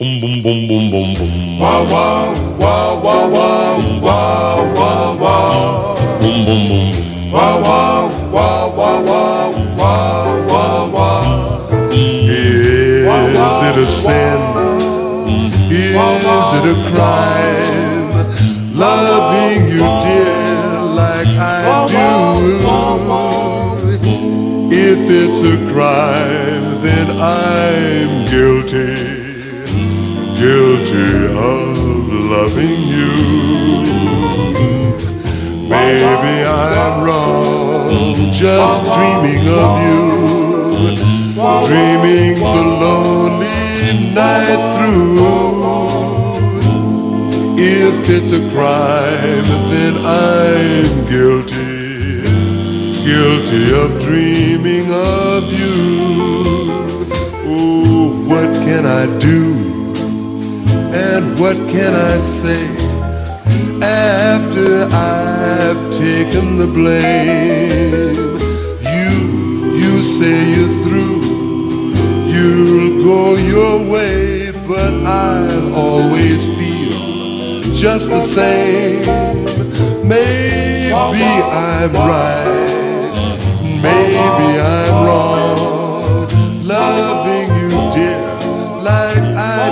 Boom, boom, boom, boom, boom, boom. Wow, wow, wow, wow, wow, wow, wow, wow. Boom, boom, boom. Wow, wow, wow, wow, wow, wow, wow, wow. Is it a sin? Is it a crime? Loving you, dear, like I do. If it's a crime, then I'm guilty. Guilty of loving you. Maybe I'm wrong, just dreaming of you, dreaming the lonely night through. If it's a crime, then I'm guilty, guilty of dreaming of you. Oh, what can I do? And what can I say after I've taken the blame? You say you're through, you'll go your way, but I'll always feel just the same. Maybe I'm right, maybe I'm wrong, loving you, dear, like I